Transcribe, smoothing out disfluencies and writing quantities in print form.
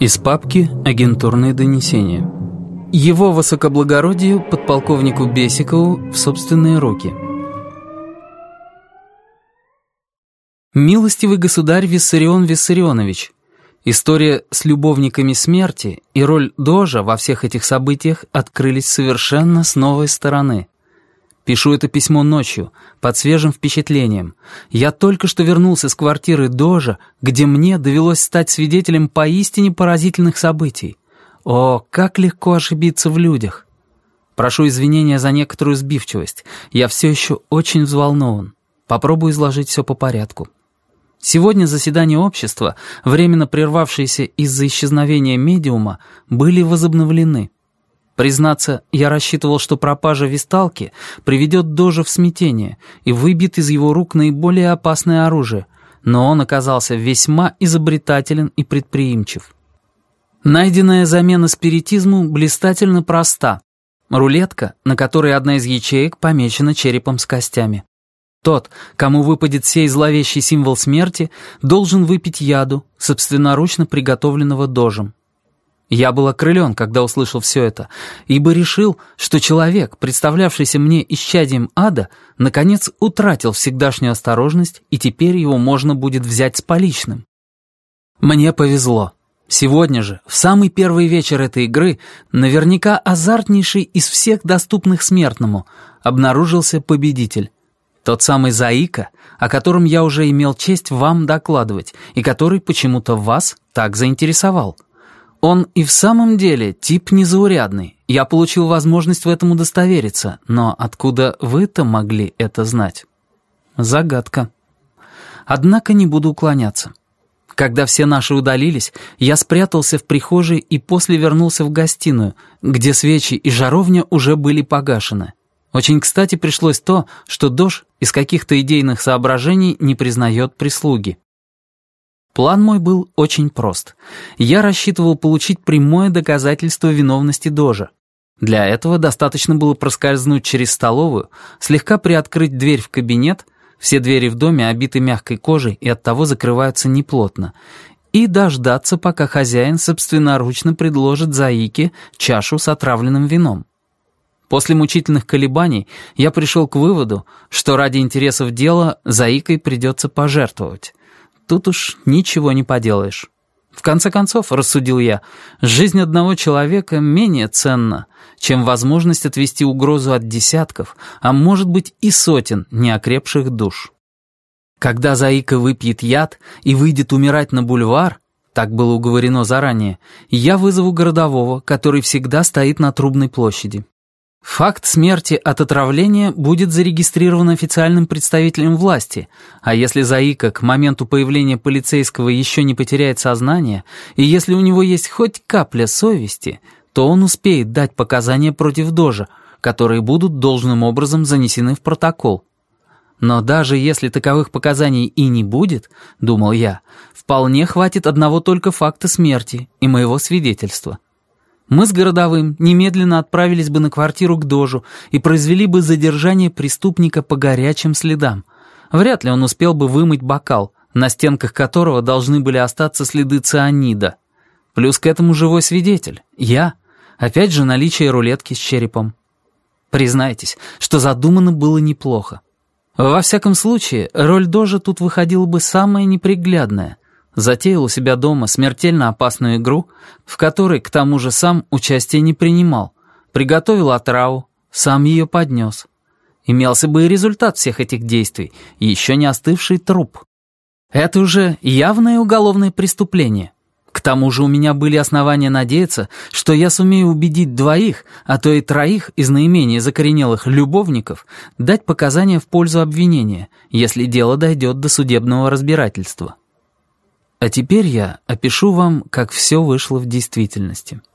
Из папки «Агентурные донесения». Его высокоблагородию подполковнику Бесикову в собственные руки. Милостивый государь Виссарион Виссарионович, история с любовниками смерти и роль Дожа во всех этих событиях открылись совершенно с новой стороны. Пишу это письмо ночью, под свежим впечатлением. Я только что вернулся с квартиры Дожа, где мне довелось стать свидетелем поистине поразительных событий. О, как легко ошибиться в людях! Прошу извинения за некоторую сбивчивость. Я все еще очень взволнован. Попробую изложить все по порядку. Сегодня заседания общества, временно прервавшиеся из-за исчезновения медиума, были возобновлены. Признаться, я рассчитывал, что пропажа висталки приведет Дожа в смятение и выбьет из его рук наиболее опасное оружие, но он оказался весьма изобретателен и предприимчив. Найденная замена спиритизму блистательно проста. Рулетка, на которой одна из ячеек помечена черепом с костями. Тот, кому выпадет сей зловещий символ смерти, должен выпить яду, собственноручно приготовленного Дожем. Я был окрылен, когда услышал все это, ибо решил, что человек, представлявшийся мне исчадием ада, наконец утратил всегдашнюю осторожность, и теперь его можно будет взять с поличным. Мне повезло. Сегодня же, в самый первый вечер этой игры, наверняка азартнейший из всех доступных смертному, обнаружился победитель. Тот самый Заика, о котором я уже имел честь вам докладывать, и который почему-то вас так заинтересовал. Он и в самом деле тип незаурядный. Я получил возможность в этом удостовериться, но откуда вы-то могли это знать? Загадка. Однако не буду уклоняться. Когда все наши удалились, я спрятался в прихожей и после вернулся в гостиную, где свечи и жаровня уже были погашены. Очень кстати пришлось то, что Дож из каких-то идейных соображений не признает прислуги. План мой был очень прост. Я рассчитывал получить прямое доказательство виновности Дожа. Для этого достаточно было проскользнуть через столовую, слегка приоткрыть дверь в кабинет, все двери в доме обиты мягкой кожей и оттого закрываются неплотно, и дождаться, пока хозяин собственноручно предложит Заике чашу с отравленным вином. После мучительных колебаний я пришел к выводу, что ради интересов дела Заикой придется пожертвовать. Тут уж ничего не поделаешь. В конце концов, рассудил я, жизнь одного человека менее ценна, чем возможность отвести угрозу от десятков, а может быть и сотен неокрепших душ. Когда Заика выпьет яд и выйдет умирать на бульвар, так было уговорено заранее, я вызову городового, который всегда стоит на Трубной площади. Факт смерти от отравления будет зарегистрирован официальным представителем власти, а если Заика к моменту появления полицейского еще не потеряет сознание, и если у него есть хоть капля совести, то он успеет дать показания против Дожа, которые будут должным образом занесены в протокол. Но даже если таковых показаний и не будет, думал я, вполне хватит одного только факта смерти и моего свидетельства. Мы с городовым немедленно отправились бы на квартиру к Дожу и произвели бы задержание преступника по горячим следам. Вряд ли он успел бы вымыть бокал, на стенках которого должны были остаться следы цианида. Плюс к этому живой свидетель, я. Опять же наличие рулетки с черепом. Признайтесь, что задумано было неплохо. Во всяком случае, роль Дожа тут выходила бы самая неприглядная. Затеял у себя дома смертельно опасную игру, в которой, к тому же, сам участия не принимал. Приготовил отраву, сам ее поднес. Имелся бы и результат всех этих действий, еще не остывший труп. Это уже явное уголовное преступление. К тому же у меня были основания надеяться, что я сумею убедить двоих, а то и троих из наименее закоренелых любовников дать показания в пользу обвинения, если дело дойдет до судебного разбирательства. А теперь я опишу вам, как все вышло в действительности.